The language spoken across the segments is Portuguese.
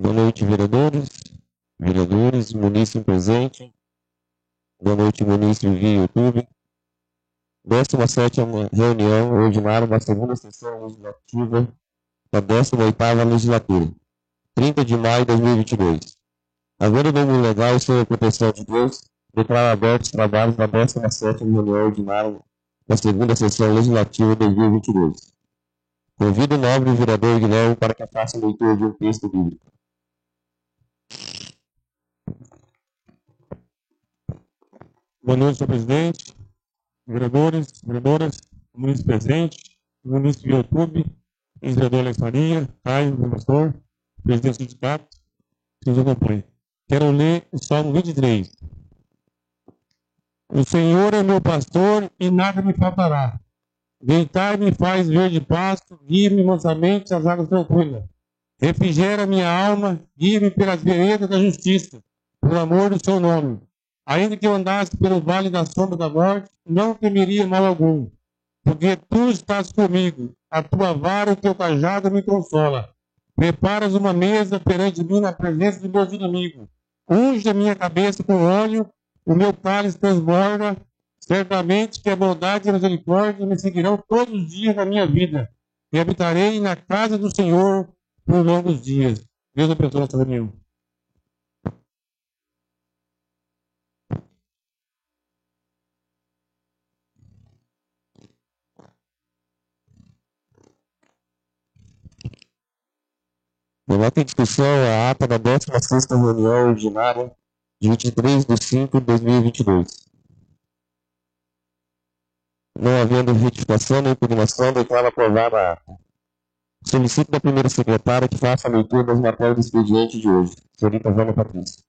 Boa noite, vereadores, munícipe presente. Boa noite, munícipe via YouTube. 17ª reunião ordinária da segunda sessão legislativa da 18ª legislatura, 30 de maio de 2022. Havendo domínio legal e sob a proteção de Deus, declaro abertos os trabalhos da 17ª reunião ordinária da segunda sessão legislativa de 2022. Convido o nobre vereador Guilherme para que faça a leitura de um texto bíblico. Boa noite, senhor presidente, vereadores, vereadoras, munícipe presente, munícipe do YouTube, ex-vereador Alex Faria, Caio, professor, presidente do sindicato, que nos acompanha. Quero ler o Salmo 23. O Senhor é meu pastor e nada me faltará. Deitar-me faz verde pasto, guia-me mansamente às águas tranquilas. Refrigera minha alma, guia-me pelas veredas da justiça, por amor do seu nome. Ainda que eu andasse pelo vale da sombra da morte, não temeria mal algum, porque tu estás comigo, a tua vara e o teu cajado me consola. Preparas uma mesa perante mim na presença de meus inimigos. Unge a minha cabeça com óleo, o meu cálice transborda. Certamente que a bondade e a misericórdia me seguirão todos os dias da minha vida, e habitarei na casa do Senhor por longos dias. Deus abençoe essa reunião. Coloca em discussão a ata da 16ª reunião ordinária de 23 de 5 de 2022. Não havendo retificação nem impugnação, declaro aprovada a ata. Solicito da primeira secretária que faça a leitura das matérias do expediente de hoje. Senhorita Vânia Patrícia.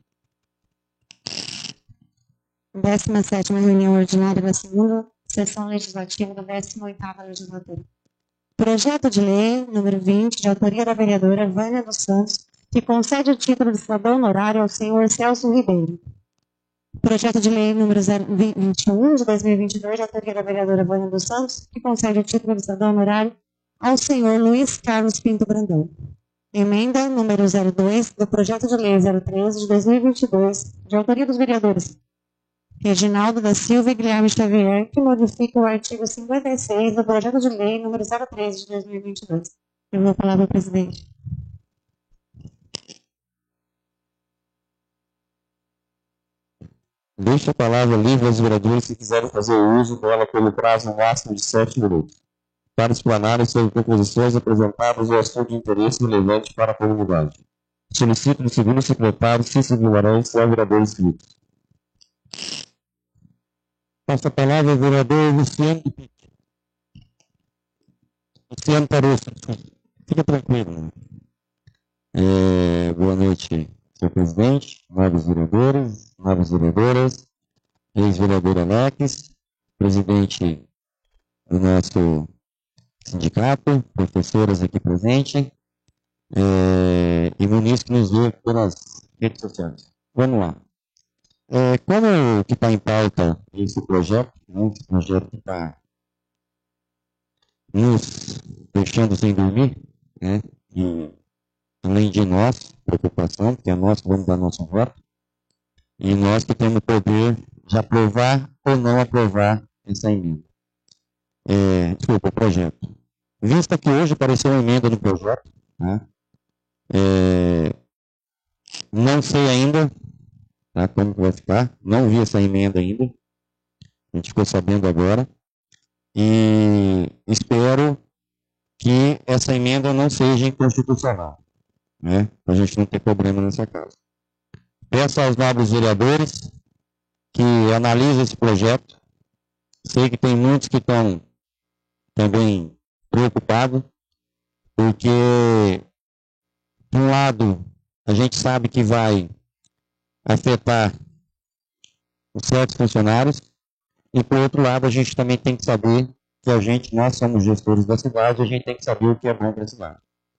17ª reunião ordinária da segunda sessão legislativa da 18ª legislatura. Projeto de lei número 20, de autoria da vereadora Vânia dos Santos, que concede o título de cidadão honorário ao senhor Celso Ribeiro. Projeto de lei número 21, de 2022, de autoria da vereadora Vânia dos Santos, que concede o título de cidadão honorário ao senhor Luiz Carlos Pinto Brandão. Emenda número 02 do projeto de lei 013, de 2022, de autoria dos vereadores Reginaldo da Silva e Guilherme Xavier, que modifica o artigo 56 do projeto de lei número 013 de 2022. Eu vou falar para o presidente. Deixo a palavra livre aos vereadores que quiserem fazer uso dela pelo prazo máximo de 7 minutos, para explanarem sobre proposições apresentadas ou assunto de interesse relevante para a comunidade. Solicito do segundo secretário Cícero Guimarães, seu vereador inscrito. Passa a palavra ao vereador Luciano de Pique. Luciano Tarosso. Fica tranquilo. Boa noite, senhor presidente, novos vereadores, novas vereadoras, ex-vereador Alex, presidente do nosso sindicato, professoras aqui presentes, e munícipe que nos vê pelas redes sociais. Vamos lá. Como que está em pauta esse projeto, né, esse projeto que está nos deixando sem dormir, né, e além de nós, preocupação, porque é nós que vamos dar nosso voto, e nós que temos o poder de aprovar ou não aprovar essa emenda. Desculpa, o projeto. Vista que hoje apareceu uma emenda no projeto, né, não sei ainda, tá, como que vai ficar, não vi essa emenda ainda, a gente ficou sabendo agora, e espero que essa emenda não seja inconstitucional, né, para a gente não ter problema nessa casa. Peço aos nobres vereadores que analisem esse projeto, sei que tem muitos que estão também preocupados, porque, de um lado, a gente sabe que vai afetar certos funcionários, e por outro lado a gente também tem que saber que nós somos gestores da cidade, a gente tem que saber o que é bom para a cidade.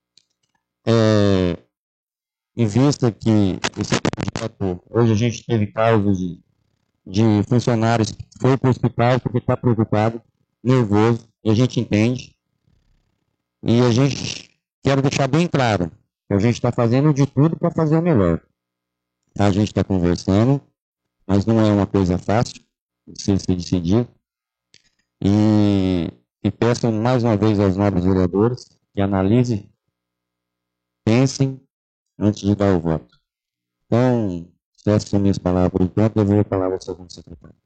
Em vista que esse projeto, hoje a gente teve casos de funcionários que foi para o hospital porque está preocupado, nervoso, e a gente entende, e a gente quero deixar bem claro A gente está fazendo de tudo para fazer o melhor. A gente está conversando, mas não é uma coisa fácil de se decidir. E peço mais uma vez aos nobres vereadores que analisem, pensem antes de dar o voto. Então, se essas são minhas palavras por enquanto, eu vou a palavra ao segundo secretário.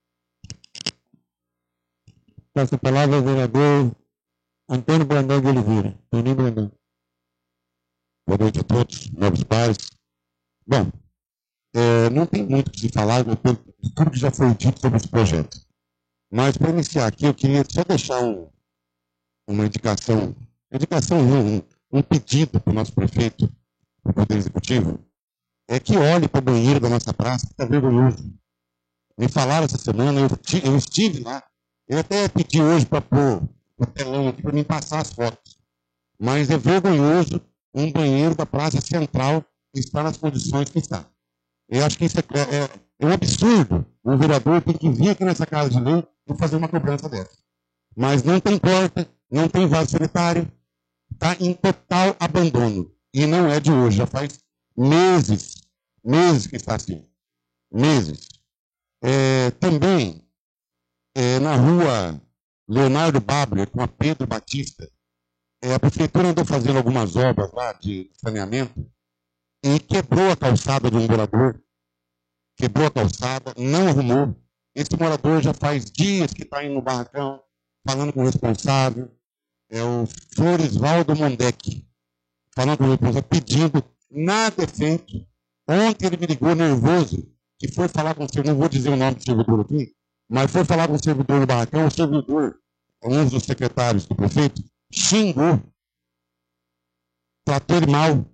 Passo a palavra ao vereador Antônio Brandão de Oliveira. Toninho Brandão. Boa noite a todos, nobres pares. Bom, não tem muito o que se falar, tudo que já foi dito sobre esse projeto. Mas, para iniciar aqui, eu queria só deixar uma indicação, um pedido para o nosso prefeito, para o Poder Executivo, é que olhe para o banheiro da nossa praça, que está vergonhoso. Me falaram essa semana, eu estive lá, eu até pedi hoje para pôr o telão aqui para mim passar as fotos. Mas é vergonhoso um banheiro da Praça Central estar nas condições que está. Eu acho que isso é um absurdo. O vereador tem que vir aqui nessa casa de lei e fazer uma cobrança dessa. Mas não tem porta, não tem vaso sanitário, está em total abandono. E não é de hoje, já faz meses que está assim. Meses. Também, na rua Leonardo Babler, com a Pedro Batista, a prefeitura andou fazendo algumas obras lá de saneamento e quebrou a calçada de um morador. Quebrou a calçada, não arrumou. Esse morador já faz dias que está indo no barracão, falando com o responsável. É o Floresvaldo Mondec, falando com o responsável, pedindo, nada é feito. Ontem ele me ligou nervoso, que foi falar com o servidor, não vou dizer o nome do servidor aqui, mas foi falar com o servidor no barracão, o servidor, um dos secretários do prefeito, xingou, tratou ele mal,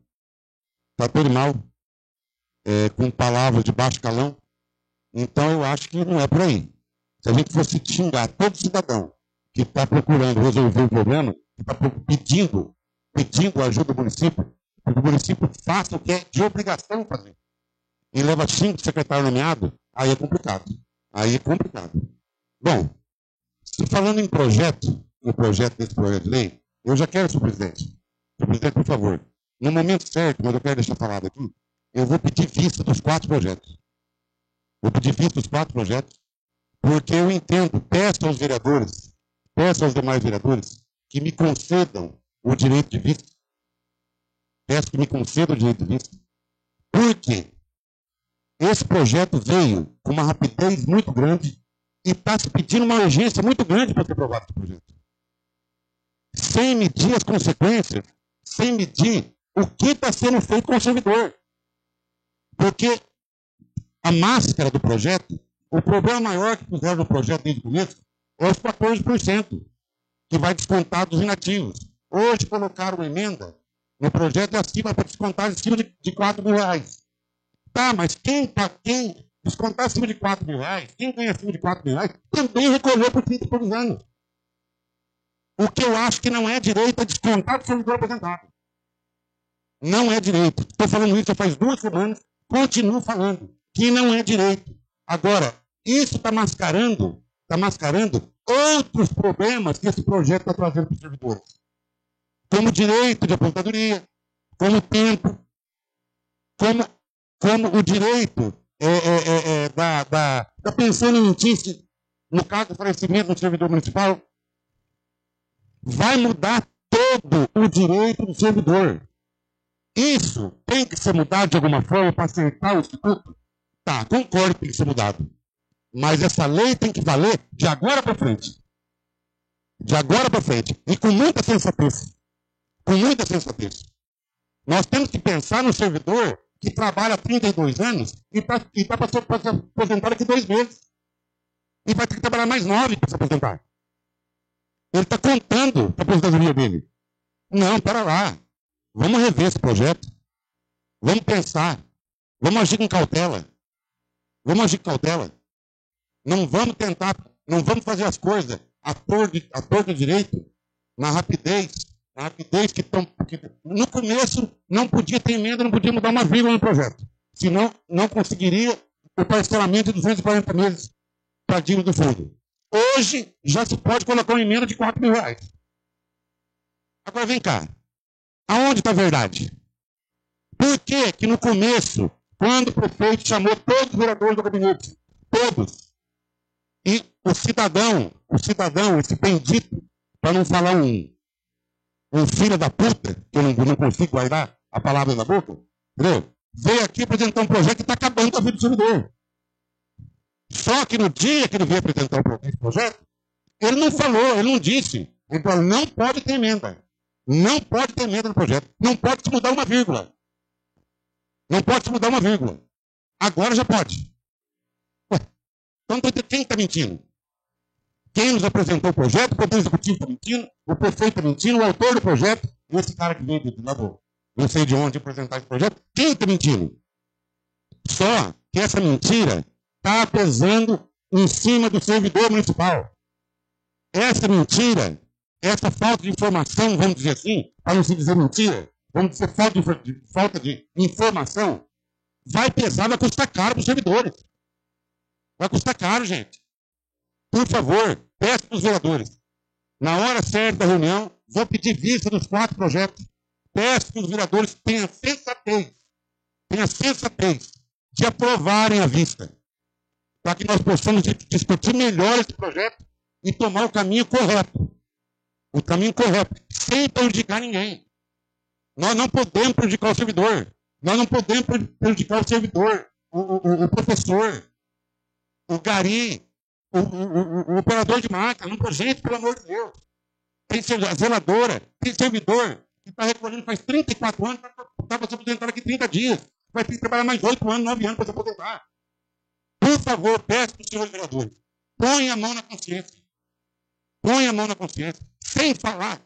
com palavras de baixo calão. Então eu acho que não é por aí. Se a gente fosse xingar todo cidadão que está procurando resolver o problema, que está pedindo ajuda do município, que o município faça o que é de obrigação fazer, e leva 5 secretários nomeados, aí é complicado. Bom, se falando em projeto desse projeto de lei, eu já quero, senhor presidente. Senhor presidente, por favor, no momento certo, mas eu quero deixar falado aqui, eu vou pedir vista dos 4 projetos. Porque eu entendo, peço aos demais vereadores, que me concedam o direito de vista. Porque esse projeto veio com uma rapidez muito grande e está se pedindo uma urgência muito grande para ser aprovado esse projeto. Sem medir as consequências, sem medir o que está sendo feito com o servidor. Porque a máscara do projeto, o problema maior que puseram no projeto desde o começo é os 14%, que vai descontar dos inativos. Hoje colocaram uma emenda no projeto acima para descontar acima de R$4.000. Tá, mas quem descontar acima de R$4.000, quem ganha acima de R$4.000, também recolheu por 30 e poucos anos. O que eu acho que não é direito é descontar do servidor aposentado. Não é direito. Estou falando isso já faz 2 semanas, continuo falando que não é direito. Agora, isso está mascarando outros problemas que esse projeto está trazendo para os servidores. Como direito de aposentadoria, como tempo, como o direito da pensão alimentícia, no caso do falecimento do servidor municipal, vai mudar todo o direito do servidor. Isso tem que ser mudado de alguma forma para acertar o instituto? Tá, concordo que tem que ser mudado. Mas essa lei tem que valer de agora para frente. E com muita sensatez. Nós temos que pensar no servidor que trabalha há 32 anos e está para se aposentar daqui 2 meses. E vai ter que trabalhar mais 9 para se aposentar. Ele está contando a aposentadoria dele. Não, para lá. Vamos rever esse projeto. Vamos pensar. Vamos agir com cautela. Não vamos fazer as coisas à torta direito, na rapidez que estão. No começo não podia ter emenda, não podia mudar uma vírgula no projeto. Senão não conseguiria o parcelamento de 240 meses para dívida do fundo. Hoje já se pode colocar uma emenda de R$4.000. Agora vem cá. Aonde está a verdade? Por que que no começo, quando o prefeito chamou todos os vereadores do gabinete, todos, e o cidadão, esse bendito, para não falar um filho da puta, que eu não consigo guardar a palavra da boca, entendeu? Veio aqui apresentar um projeto que está acabando com a vida do servidor. Só que no dia que ele veio apresentar esse projeto, ele não falou, ele não disse. Ele falou, não pode ter emenda. Não pode ter emenda no projeto. Não pode se mudar uma vírgula. Não pode se mudar uma vírgula. Agora já pode. Ué, então quem está mentindo? Quem nos apresentou o projeto, o Poder Executivo está mentindo, o prefeito está mentindo, o autor do projeto, e esse cara que veio de lá do não sei de onde apresentar esse projeto, quem está mentindo? Só que essa mentira está pesando em cima do servidor municipal. Essa mentira, essa falta de informação, vamos dizer assim, para não se dizer mentira, vamos dizer falta de informação, vai pesar, vai custar caro para os servidores. Vai custar caro, gente. Por favor, peço para os vereadores, na hora certa da reunião, vou pedir vista dos 4 projetos. Peço que os vereadores tenham sensatez de aprovarem a vista, para que nós possamos discutir melhor esse projeto e tomar o caminho correto. O caminho correto, sem prejudicar ninguém. Nós não podemos prejudicar o servidor. Nós não podemos prejudicar o servidor, o professor, o gari, o operador de máquina. Não, gente, pelo amor de Deus. Tem zeladora, tem servidor que está recolhendo faz 34 anos, está se aposentando daqui 30 dias. Vai ter que trabalhar mais 8 anos, 9 anos para se aposentar. Por favor, peço para os senhores vereadores, põe a mão na consciência. Põe a mão na consciência. Sem falar,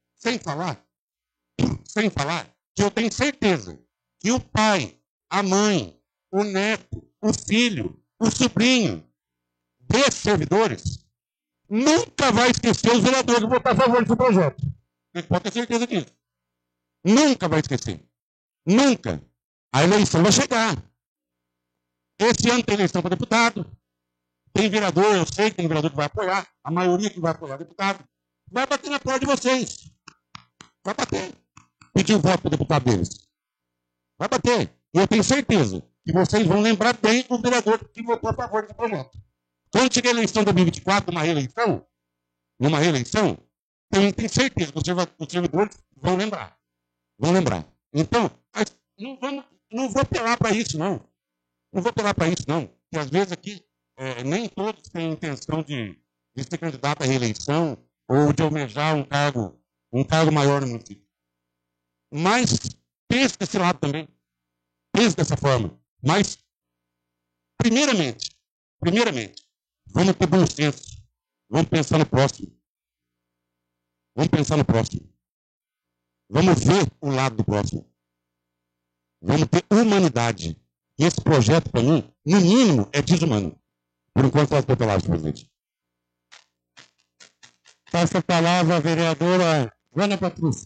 que eu tenho certeza que o pai, a mãe, o neto, o filho, o sobrinho desses servidores nunca vai esquecer os vereadores que votaram a favor desse projeto. Você pode ter certeza disso. Nunca vai esquecer. Nunca. A eleição vai chegar. Esse ano tem eleição para deputado. Tem vereador, eu sei que tem vereador que vai apoiar. A maioria que vai apoiar deputado. Vai bater na porta de vocês. Vai bater. Pedir o voto para o deputado deles. Vai bater. E eu tenho certeza que vocês vão lembrar bem do vereador que votou a favor desse projeto. Quando chegar a eleição de 2024, numa reeleição, tenho certeza que os servidores vão lembrar. Então, não vou apelar para isso, não. Não vou apelar para isso, não. Porque às vezes aqui, nem todos têm intenção de ser candidato à reeleição ou de almejar um cargo maior no município. Mas pense desse lado também. Pense dessa forma. Mas, primeiramente, vamos ter bom senso. Vamos pensar no próximo. Vamos ver o lado do próximo. Vamos ter humanidade. E esse projeto, para mim, no mínimo, é desumano. Por enquanto, só as palavras, presidente. Passa a palavra a vereadora Vânia Patrícia.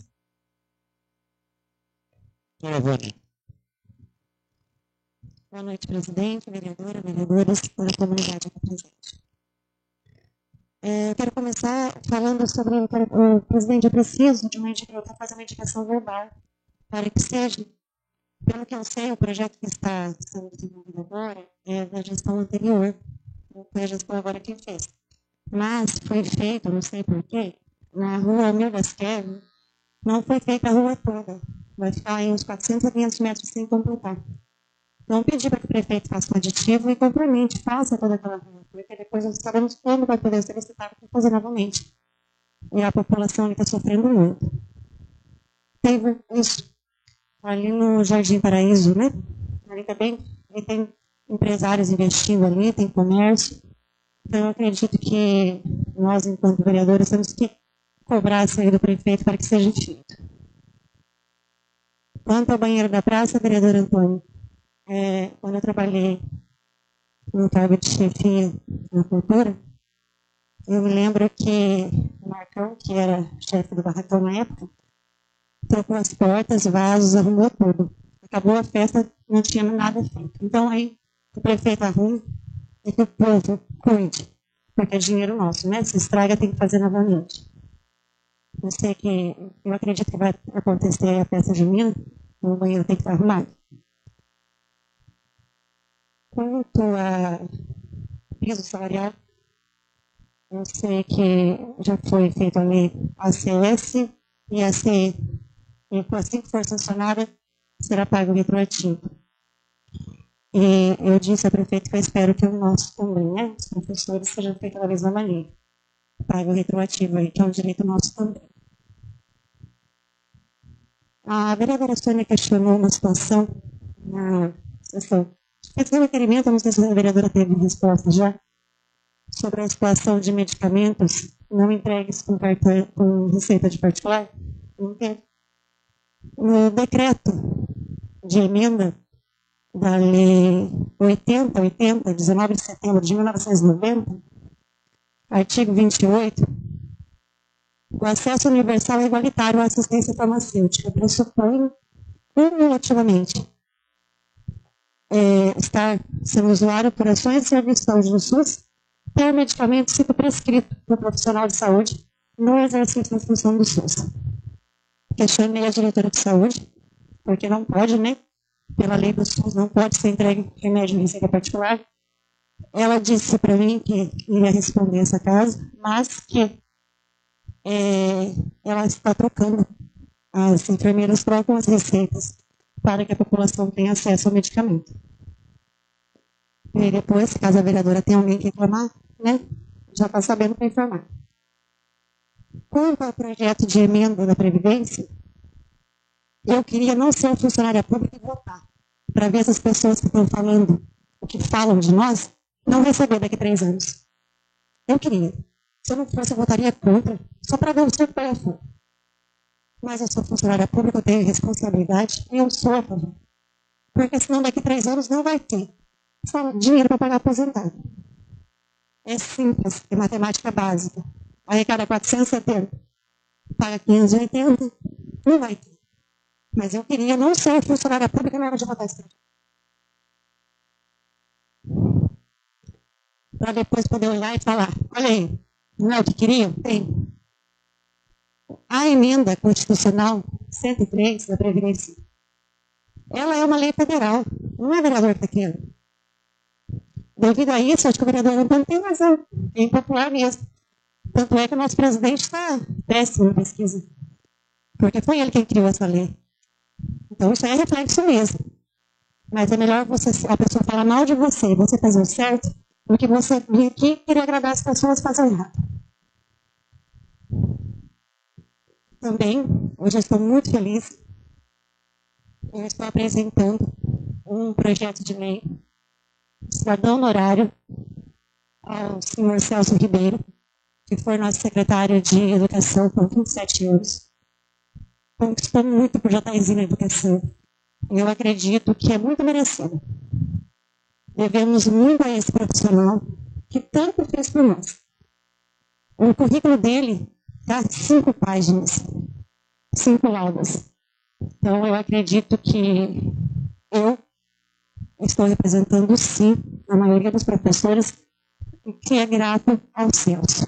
Senhora Vânia. Boa noite, presidente, vereadora, vereadores, toda a comunidade aqui presente. Quero começar falando sobre, presidente, eu preciso de uma indicação, para fazer uma indicação verbal, para que seja, pelo que eu sei, o projeto que está sendo desenvolvido agora é da gestão anterior, não foi a gestão agora que fez. Mas foi feito, não sei porquê, na rua Almir Vasquez, não foi feita a rua toda, vai ficar aí uns 400 a 500 metros sem completar. Então, pedir para que o prefeito faça um aditivo e complemente, faça toda aquela rua, porque depois nós sabemos quando vai poder ser licitado para fazer novamente. E a população está sofrendo muito. Teve isso ali no Jardim Paraíso, né? Ali também tem empresários investindo ali, tem comércio. Então, eu acredito que nós, enquanto vereadores, temos que cobrar a saída do prefeito para que seja feito. Quanto ao banheiro da praça, vereador Antônio, quando eu trabalhei no cargo de chefia na cultura, eu me lembro que o Marcão, que era chefe do barracão na época, trocou as portas, vasos, arrumou tudo. Acabou a festa, não tinha nada feito. Então aí o prefeito arruma e que o povo cuide, porque é dinheiro nosso, né? Se estraga, tem que fazer novamente. Eu sei que, eu acredito que vai acontecer a festa junina, O banheiro tem que estar arrumado. Quanto a piso salarial, eu sei que já foi feita a lei ACS e a CE. E assim que for sancionada, será pago retroativo. E eu disse ao prefeito que eu espero que o nosso também, né, os professores, seja feito da mesma maneira. Pago retroativo aí, que é um direito nosso também. A vereadora Sônia questionou uma situação na sessão. Esse requerimento, não sei se a vereadora teve resposta já, sobre a situação de medicamentos não entregues com receita de particular. Não tem. No decreto de emenda da Lei 8080, 19 de setembro de 1990, artigo 28, o acesso universal e igualitário à assistência farmacêutica pressupõe, cumulativamente, estar sendo usuário por ações e serviços de saúde no SUS, ter medicamento sido prescrito por profissional de saúde no exercício da função do SUS. Questionei a diretora de saúde, porque não pode, né? Pela lei do SUS, não pode ser entregue remédio em receita particular. Ela disse para mim que ia responder essa casa, mas que ela está trocando. As enfermeiras trocam as receitas para que a população tenha acesso ao medicamento. E depois, caso a vereadora tenha alguém que reclamar, né, já está sabendo para informar. Quanto ao projeto de emenda da Previdência, eu queria não ser funcionária pública e votar, para ver essas pessoas que estão falando o que falam de nós, não receber daqui a 3 anos. Eu queria. Se eu não fosse, eu votaria contra, só para ver o circo para fora. Mas eu sou funcionária pública, eu tenho responsabilidade e eu sou a favor. Porque senão daqui a 3 anos não vai ter só dinheiro para pagar aposentado. É simples, é matemática básica. Arrecada 470, paga 580, não vai ter. Mas eu queria não ser funcionária pública na hora de votar esse projeto. Para depois poder olhar e falar, olha aí, não é o que queriam? Tem. A emenda constitucional 103 da Previdência, ela é uma lei federal, não é vereador que está criando. Devido a isso, acho que o vereador Antônio tem razão, é impopular mesmo. Tanto é que o nosso presidente está péssimo na pesquisa, porque foi ele quem criou essa lei. Então, isso aí é reflexo mesmo. Mas é melhor a pessoa falar mal de você e você fazer o certo, do que você vir aqui e querer agradar as pessoas e fazer o errado. Também, hoje eu estou muito feliz. Eu estou apresentando um projeto de lei cidadão honorário ao senhor Celso Ribeiro, que foi nosso secretário de Educação por 27 anos. Conquistou muito por Jataizinho na educação. E eu acredito que é muito merecido. Devemos muito a esse profissional que tanto fez por nós. O currículo dele dá 5 páginas, 5 laudas. Então, eu acredito que eu estou representando, sim, a maioria dos professores, que é grato ao Celso.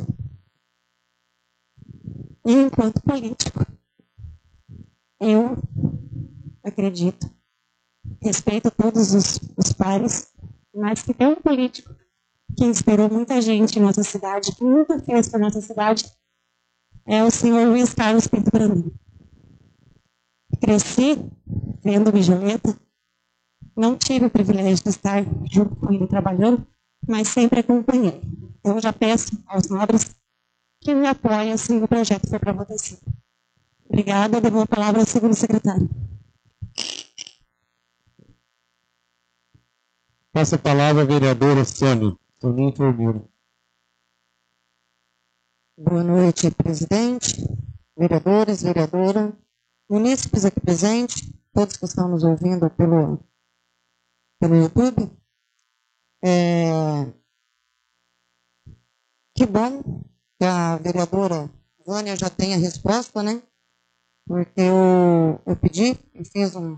E, enquanto político, eu acredito, respeito todos os pares, mas que tem um político que inspirou muita gente em nossa cidade, que nunca fez para nossa cidade, é o senhor Luiz Carlos Pinto Brandão. Cresci vendo Mijoleta, não tive o privilégio de estar junto com ele trabalhando, mas sempre acompanhei. Então, eu já peço aos nobres que me apoiem se o projeto for para votação. Obrigada, eu devolvo a palavra ao segundo secretário. Passa a palavra à vereadora Sônia Enfermeiro. Boa noite, presidente, vereadores, vereadora, munícipes aqui presentes, todos que estão nos ouvindo pelo YouTube. Que bom que a vereadora Vânia já tenha resposta, né? Porque eu pedi e fiz um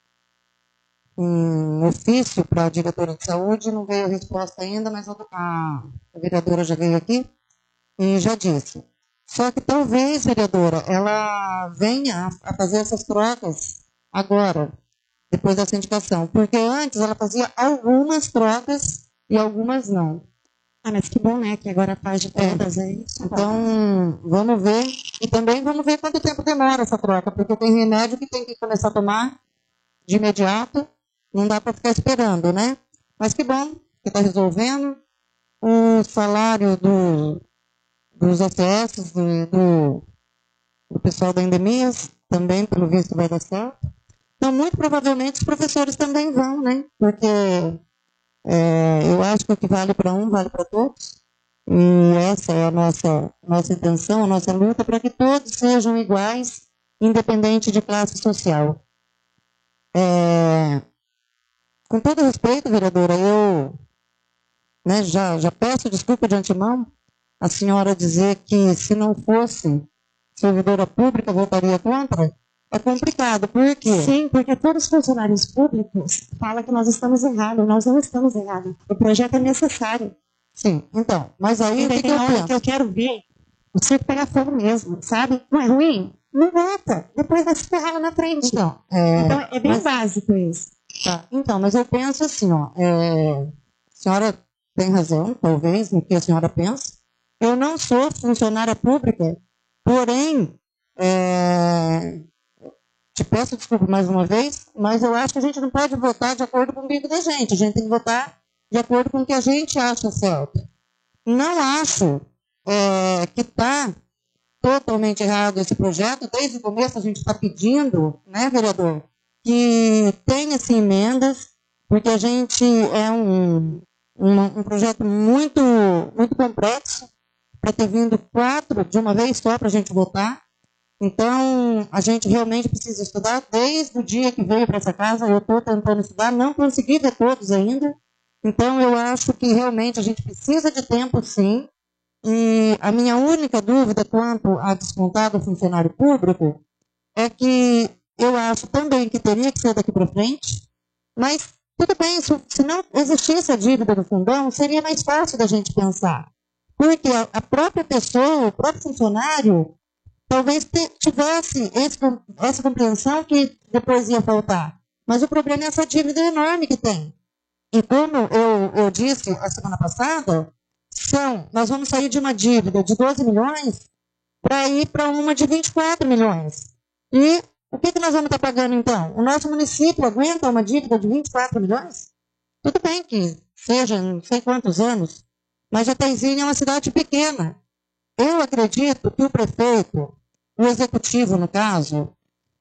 ofício para a diretora de saúde, não veio a resposta ainda, mas a vereadora já veio aqui e já disse. Só que talvez, vereadora, ela venha a fazer essas trocas agora, depois dessa indicação. Porque antes ela fazia algumas trocas e algumas não. Ah, mas que bom, né? Que agora faz de todas, é isso. Então, vamos ver. E também vamos ver quanto tempo demora essa troca, porque tem remédio que tem que começar a tomar de imediato. Não dá para ficar esperando, né? Mas que bom que está resolvendo. O salário dos ACS, do pessoal da endemias, também, pelo visto, vai dar certo. Então, muito provavelmente, os professores também vão, né? Porque eu acho que o que vale para um, vale para todos. E essa é a nossa intenção, a nossa luta, para que todos sejam iguais, independente de classe social. Com todo respeito, vereadora, eu já peço desculpa de antemão a senhora dizer que se não fosse servidora pública, votaria contra. É complicado, por quê? Sim, porque todos os funcionários públicos falam que nós estamos errados. Nós não estamos errados. O projeto é necessário. Sim, então, mas aí o que eu penso? Que eu quero ver o circo pegar fogo mesmo, sabe? Não é ruim? Não vota. Depois vai se ferrar lá na frente. Então, é bem básico isso. Tá. Então, mas eu penso assim, a senhora tem razão, talvez, no que a senhora pensa. Eu não sou funcionária pública, porém, te peço desculpa mais uma vez, mas eu acho que a gente não pode votar de acordo com o bico da gente. A gente tem que votar de acordo com o que a gente acha certo. Não acho que está totalmente errado esse projeto. Desde o começo a gente está pedindo, né, vereador, que tenha-se emendas, porque a gente é um projeto muito, muito complexo, para ter vindo 4 de uma vez só para a gente votar. Então, a gente realmente precisa estudar. Desde o dia que veio para essa casa, eu estou tentando estudar, não consegui ver todos ainda. Então, eu acho que realmente a gente precisa de tempo, sim. E a minha única dúvida quanto a descontar do funcionário público é que eu acho também que teria que ser daqui para frente, mas tudo bem, se não existisse a dívida do fundão, seria mais fácil da gente pensar. Porque a própria pessoa, o próprio funcionário, talvez tivesse essa compreensão que depois ia faltar. Mas o problema é essa dívida enorme que tem. E como eu disse a semana passada, nós vamos sair de uma dívida de 12 milhões para ir para uma de 24 milhões. E o que nós vamos estar pagando, então? O nosso município aguenta uma dívida de 24 milhões? Tudo bem que seja não sei quantos anos, mas Jataizinho é uma cidade pequena. Eu acredito que o prefeito, o executivo, no caso,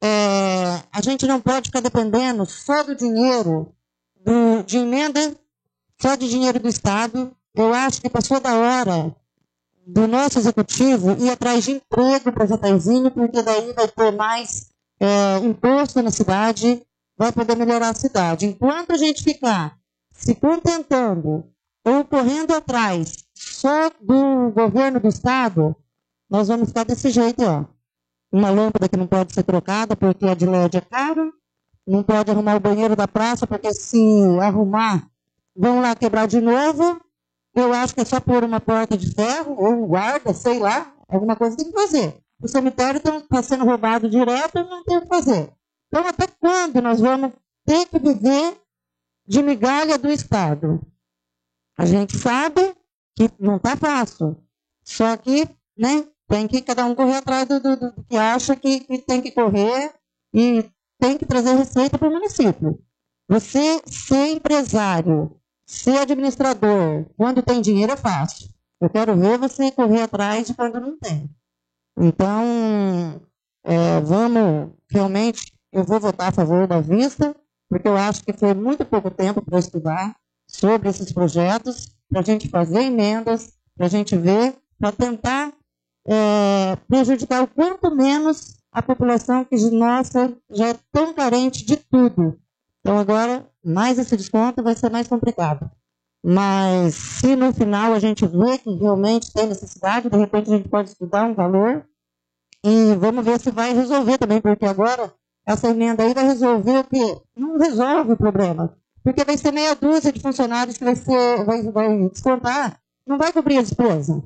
a gente não pode ficar dependendo só do dinheiro de emenda, só de dinheiro do Estado. Eu acho que passou da hora do nosso executivo ir atrás de emprego para Jataizinho, porque daí vai ter mais imposto na cidade, vai poder melhorar a cidade. Enquanto a gente ficar se contentando ou correndo atrás só do governo do Estado, nós vamos ficar desse jeito, ó. Uma lâmpada que não pode ser trocada porque a de LED é caro, não pode arrumar o banheiro da praça porque se arrumar, vão lá quebrar de novo. Eu acho que é só pôr uma porta de ferro ou um guarda, sei lá, alguma coisa tem que fazer. O cemitério está sendo roubado direto e não tem o que fazer. Então, até quando nós vamos ter que viver de migalha do Estado? A gente sabe que não está fácil. Só que, né, tem que cada um correr atrás do que acha que tem que correr e tem que trazer receita para o município. Você ser empresário, ser administrador, quando tem dinheiro é fácil. Eu quero ver você correr atrás de quando não tem. Então, vamos, realmente, eu vou votar a favor da vista, porque eu acho que foi muito pouco tempo para estudar sobre esses projetos, para a gente fazer emendas, para a gente ver, para tentar prejudicar o quanto menos a população que, nossa, já é tão carente de tudo. Então, agora, mais esse desconto vai ser mais complicado. Mas, se no final a gente vê que realmente tem necessidade, de repente a gente pode estudar um valor e vamos ver se vai resolver também, porque agora essa emenda aí vai resolver o quê? Não resolve o problema. Porque vai ser meia dúzia de funcionários que vai descontar, não vai cobrir a despesa.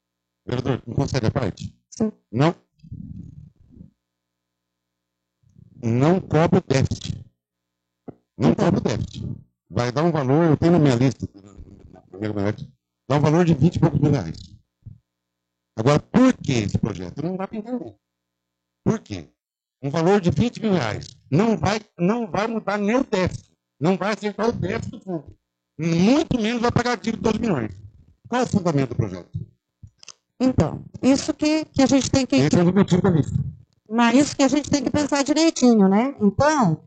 Vereador, não consegue a parte? Sim. Não? não cobra o déficit. Não cobra o déficit. Vai dar um valor, eu tenho na minha lista, dá um valor de 20 e poucos mil reais. Agora, por que esse projeto? Não dá para entender. Por quê? Um valor de 20 mil reais não vai mudar nem o déficit. Não vai acertar o déficit do fundo. Muito menos vai pagar dívida de 12 milhões. Qual é o fundamento do projeto? Então, isso que a gente tem que... Esse é o objetivo da lista. Mas isso que a gente tem que pensar direitinho, né? Então,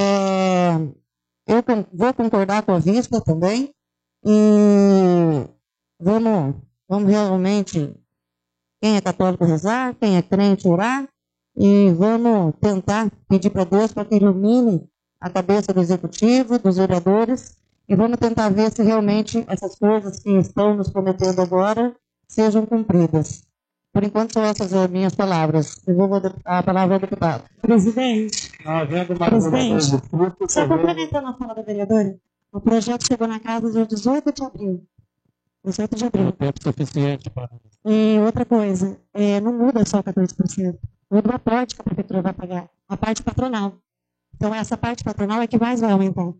eu vou concordar com a vista também e vamos realmente, quem é católico rezar, quem é crente orar, e vamos tentar pedir para Deus para que ilumine a cabeça do executivo, dos vereadores, e vamos tentar ver se realmente essas coisas que estão nos prometendo agora sejam cumpridas. Por enquanto, são essas as minhas palavras. Eu vou dar a palavra ao deputado. Presidente, só complementando a fala da vereadora, o projeto chegou na casa dia 18 de abril. 18 de abril. tempo suficiente para... E outra coisa, não muda só 14%. Muda a parte que a prefeitura vai pagar, a parte patronal. Então, essa parte patronal é que mais vai aumentar.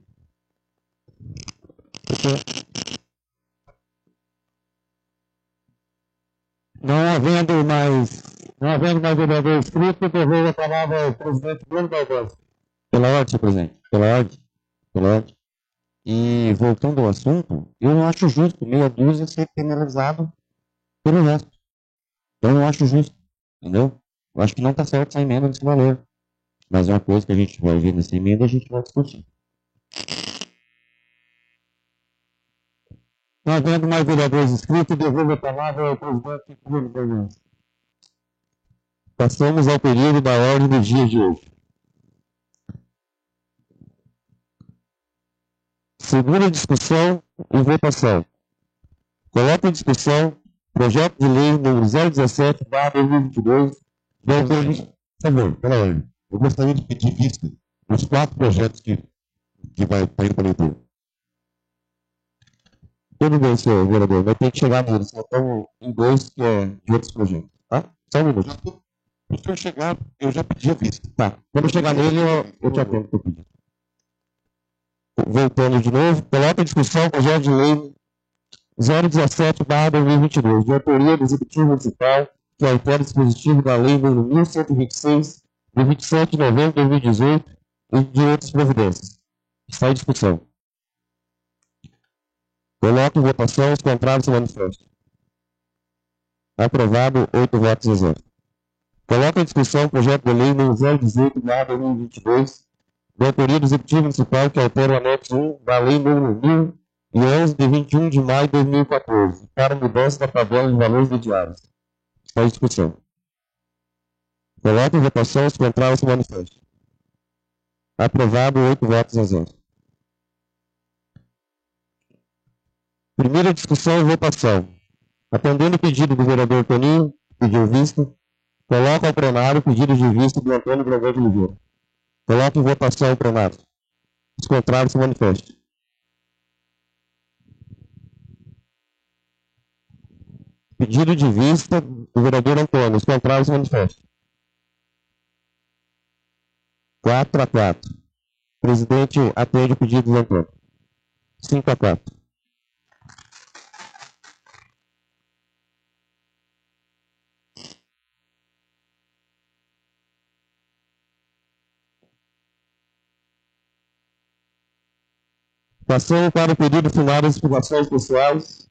Não havendo mais vereador inscrito, devolvo a palavra ao presidente Bruno Barbosa. Pela ordem, senhor presidente. Pela ordem. E voltando ao assunto, eu não acho justo meia dúzia ser penalizado pelo resto. Eu não acho justo, entendeu? Eu acho que não está certo essa emenda nesse valor. Mas é uma coisa que a gente vai ver nessa emenda e a gente vai discutir. Não havendo mais vereadores inscritos, devolvo a palavra ao presidente Bruno Barbosa. Passamos ao período da ordem do dia de hoje. Segunda discussão e votação. Coloco em discussão projeto de lei número 017/2022. Por favor, pela ordem. Eu gostaria de pedir vista dos 4 projetos que vai estar indo para a leitura. Tudo bem, senhor vereador. Vai ter que chegar neles. Só estamos em 2 que é de outros projetos. Tá? Só um minuto. Se o senhor chegar, eu já pedi a vista. Tá. Quando chegar nele, eu te atendo para pedir. Voltando de novo, coloca em discussão o projeto de lei 017/2022, de autoria do Executivo Municipal, que altera o dispositivo da Lei nº 1126, de 27 de novembro de 2018, e de outras providências. Está em discussão. Coloco em votação os contrários ao manifesto. Aprovado, 8 votos a 0. Coloco em discussão o projeto de lei nº 018/2022, de autoria do Executivo Municipal, que altera o anexo 1 da Lei nº 1011, de 21 de maio de 2014, para mudança da tabela de valores mediários. Está em discussão. Coloco em votação os contrários ao manifesto. Aprovado, 8 votos a 0. Primeira discussão e votação. Atendendo o pedido do vereador Toninho, que pediu vista, coloco ao plenário o pedido de vista do Antônio Brandão de Oliveira. Coloco em votação ao plenário. Os contrários se manifestem. Pedido de vista do vereador Antônio. Os contrários se manifestem. 4-4. Presidente atende o pedido do Antônio. 5-4. Passando para o pedido final das explicações pessoais.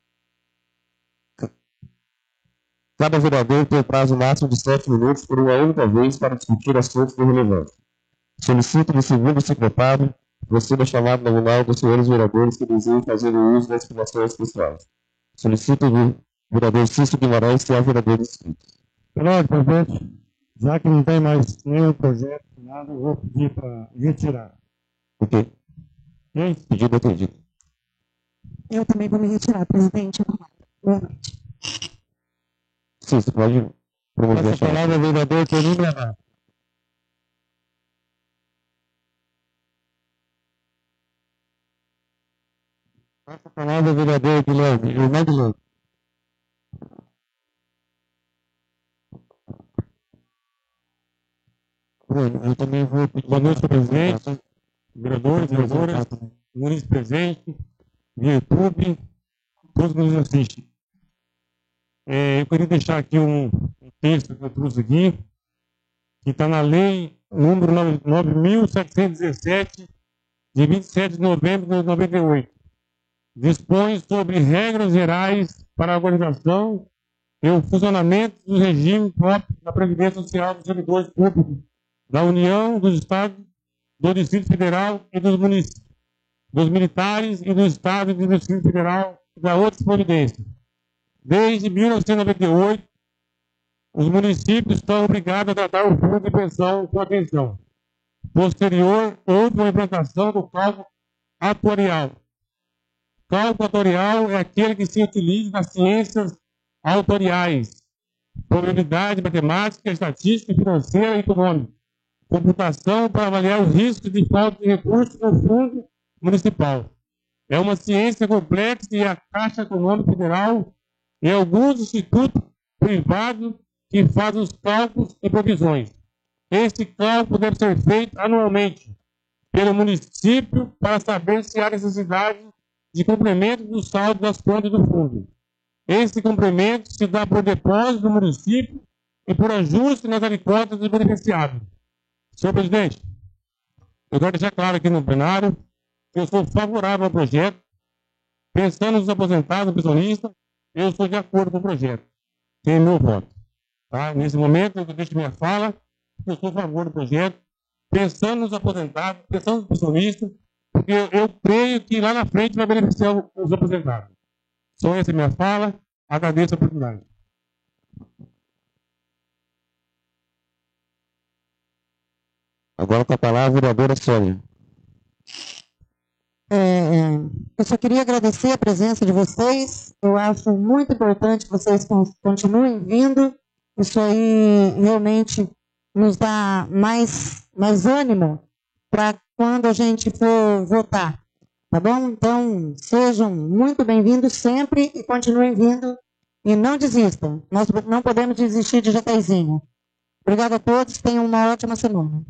Cada vereador tem prazo máximo de 7 minutos por uma única vez para discutir assuntos de relevância. Solicito do segundo secretário proceda a chamada nominal dos senhores vereadores que desejam fazer o uso das explicações pessoais. Solicito do vereador Cícero Guimarães ser a vereador inscrito. Pronto, presidente. Já que não tem mais nenhum projeto, nada, eu vou pedir para retirar. Ok. Ok? Pedido atendido. Eu também vou me retirar, presidente. Boa noite. Sim, você pode promover a Essa chamada. palavra é vereador Toninho Leonardo. Essa palavra é vereador Guilherme, irmão Guilherme. Eu também vou pedir. Boa noite, senhor presidente, vereadores, vereadoras, munícipes presentes, via YouTube, todos que nos assistem. Eu queria deixar aqui um texto que eu trouxe aqui, que está na lei número 9.717, de 27 de novembro de 98. Dispõe sobre regras gerais para a organização e o funcionamento do regime próprio da Previdência Social dos servidores públicos da União, dos Estados, do Distrito Federal e dos municípios, dos militares e do Estado e do Distrito Federal e da outras providências. Desde 1998, os municípios estão obrigados a tratar o fundo de pensão com atenção. Posterior, houve uma implantação do cálculo atuarial. Cálculo atuarial é aquele que se utiliza nas ciências autoriais, probabilidade, matemática, estatística, financeira e econômica, computação para avaliar os riscos de falta de recursos no fundo municipal. É uma ciência complexa e a Caixa Econômica Federal e alguns institutos privados que fazem os cálculos e provisões. Esse cálculo deve ser feito anualmente pelo município para saber se há necessidade de complemento do saldo das contas do fundo. Esse complemento se dá por depósito do município e por ajuste nas alíquotas dos beneficiados. Senhor presidente, eu quero deixar claro aqui no plenário que eu sou favorável ao projeto. Pensando nos aposentados, pensionistas, eu sou de acordo com o projeto. Tem meu voto. Tá? Nesse momento, eu deixo minha fala, eu sou a favor do projeto, pensando nos aposentados, pensando nos pensionistas, porque eu creio que lá na frente vai beneficiar os aposentados. Só essa é a minha fala, agradeço a oportunidade. Agora com a palavra a vereadora Sônia. Eu só queria agradecer a presença de vocês. Eu acho muito importante que vocês continuem vindo. Isso aí realmente nos dá mais ânimo para quando a gente for votar. Tá bom? Então, sejam muito bem-vindos sempre e continuem vindo e não desistam. Nós não podemos desistir de Jataizinho. Obrigada a todos. Tenham uma ótima semana.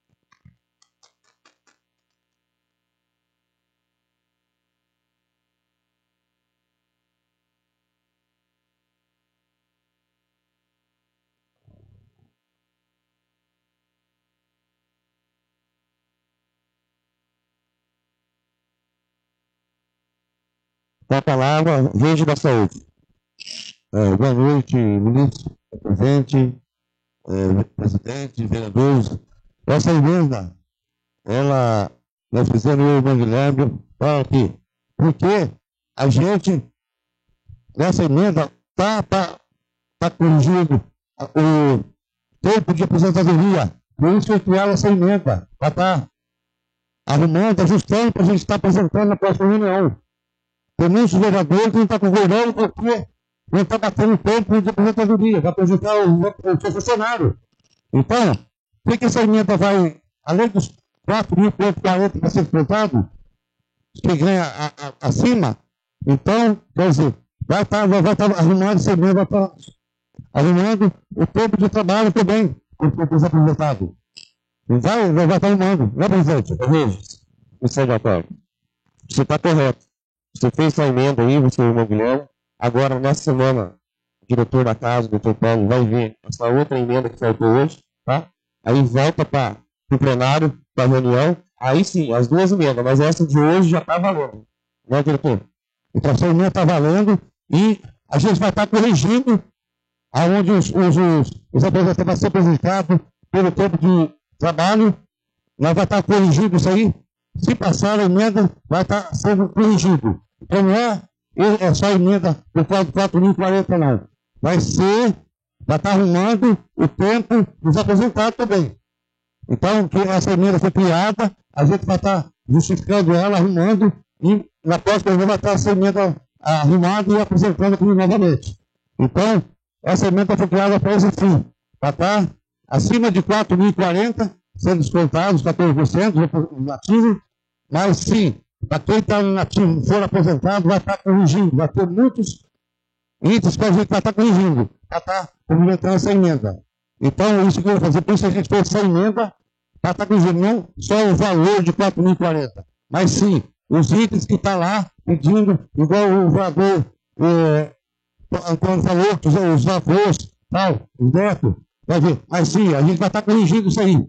Com a palavra, Rede da Saúde. Boa noite, ministro, presidente, presidente, vereadores. Essa emenda, nós fizemos eu e o Bom Guilherme para aqui. Porque a gente, nessa emenda, está corrigindo o tempo de aposentadoria. Por isso que eu criaram essa emenda, para estar arrumando, ajustando, para a gente estar apresentando na próxima reunião. Tem muitos vereadores que não estão concordando porque não está batendo tempo de aposentadoria, para apresentar o seu funcionário. Então, por que essa emenda vai, além dos 4.540 para ser explotado, que ganha acima, então, quer dizer, vai estar arrumando essa emenda, arrumando o tempo de trabalho também, para os aposentados. Vai estar arrumando, não é, presidente? Observatório. Você está correto. Você fez essa emenda aí, você e o Irmão Guilherme. Agora, nessa semana, o diretor da casa, o doutor Paulo, vai ver essa outra emenda que faltou hoje, tá? Aí volta para o plenário, para a reunião. Aí sim, as duas emendas, mas essa de hoje já está valendo. Né, diretor? Então, essa emenda está valendo e a gente vai estar corrigindo aonde os aposentados vão ser apresentados pelo tempo de trabalho. Nós vamos estar corrigindo isso aí. Se passar a emenda, vai estar sendo corrigido. Então não é só a emenda do quadro 4.040, não. Vai estar arrumando o tempo dos aposentados também. Então, que essa emenda foi criada, a gente vai estar justificando ela, arrumando, e na próxima reunião vai estar essa emenda arrumada e apresentando aqui novamente. Então, essa emenda foi criada para esse fim, para estar acima de 4.040, sendo descontados 14% nativo, mas sim, para quem está no nativo for aposentado, vai estar corrigindo, vai ter muitos itens que a gente vai estar corrigindo, para estar complementando essa emenda. Então, isso que eu vou fazer, por isso a gente fez essa emenda para estar corrigindo, não só o valor de 4.040, mas sim os itens que estão lá pedindo, igual o vereador Antônio falou, que os avós, tal, os netos, mas sim, a gente vai estar corrigindo isso aí.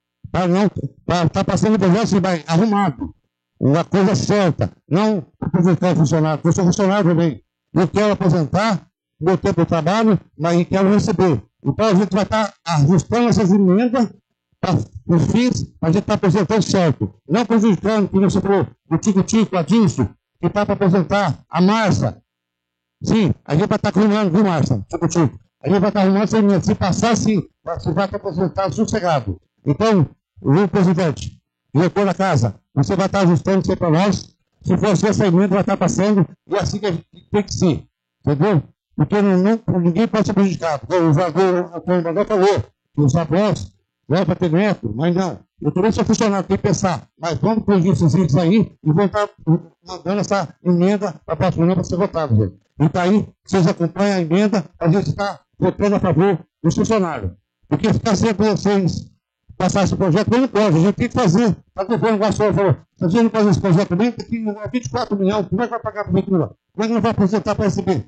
Para estar passando o projeto, você vai arrumado. Uma coisa certa, não aposentar funcionário, porque eu sou funcionário também. Eu quero aposentar, meu tempo de trabalho, mas eu quero receber. Então a gente vai estar ajustando essas emendas para os fins, a gente está aposentando certo. Não prejudicando, como você falou, o Tico-Tico, a Dilson, que está para aposentar, a Márcia. Sim, a gente vai estar arrumando, viu, Márcia? Tico-Tico. A gente vai estar arrumando essa emenda. Se passar, sim, você vai estar aposentado sossegado. Então, o presidente, diretor da casa, você vai estar ajustando isso aí para nós. Se for assim, essa emenda vai estar passando, e é assim que a gente tem que ser. Entendeu? Porque ninguém pode ser prejudicado. O vereador falou que os avós vão para ter neto, mas não. Eu também sou funcionário, tem que pensar. Mas vamos corrigir esses itens aí e vão estar mandando essa emenda para a próxima para ser votada, gente. Então aí, vocês acompanham a emenda, a gente está votando a favor dos funcionários. Porque ficar sempre vocês passar esse projeto, não pode, a gente tem que fazer. Está comprando o Guaçol falou, se a gente não fazer esse projeto também, tem que 24 milhões, como é que vai pagar para a prefeitura? Como é que não vai aposentar para receber?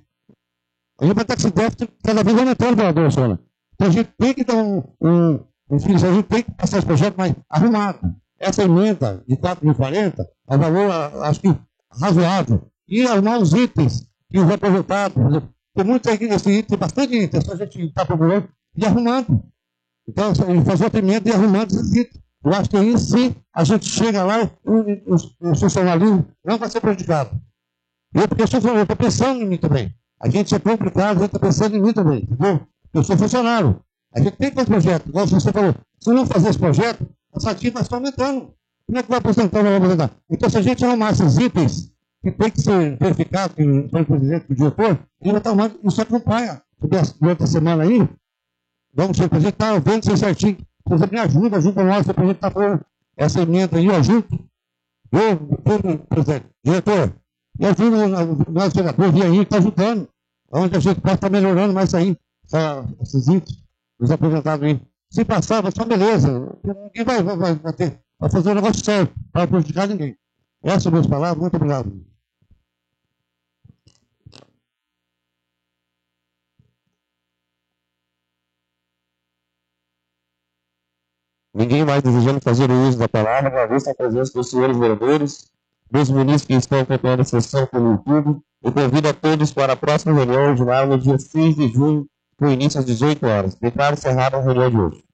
A gente vai estar com esse déficit cada vez aumentando, vereador Sônia. Então a gente tem que dar a gente tem que passar esse projeto mais arrumado. Essa emenda de 4.040 é um valor, acho que, razoável. E arrumar os itens que os aposentados, tem muitos aqui nesse item, tem bastante itens, a gente está procurando e arrumando. Então, fazer outra emenda e arrumando esses itens. Eu acho que aí sim a gente chega lá e o funcionalismo não vai ser prejudicado. Porque eu estou pensando em mim também. A gente é complicado, a gente está pensando em mim também, entendeu? Eu sou funcionário. A gente tem que fazer projeto. Igual você falou, se não fazer esse projeto, essa ativa vai estar aumentando. Como é que vai aposentar ou não vai aposentar? Então, se a gente arrumar esses itens, que tem que ser verificado pelo presidente, pelo diretor, ele vai estar arrumando, isso acompanha. Durante a semana aí, vamos ver, a gente está vendo isso certinho. Você me ajuda nós, para a gente estar falando essa emenda aí, junto. Presidente, diretor, me ajuda nós, vereadores, vir aí, está ajudando. Onde a gente pode estar melhorando mais aí, esses itens. Os aposentados aí. Se passar, vai ser beleza. Ninguém vai fazer o negócio certo, para prejudicar ninguém. Essas são minhas palavras. Muito obrigado. Ninguém mais desejando fazer o uso da palavra, uma vez a presença dos senhores vereadores, dos ministros que estão acompanhando a sessão pelo YouTube. Eu convido a todos para a próxima reunião ordinária no dia 6 de junho, com início às 18 horas. Declaro encerrada a reunião de hoje.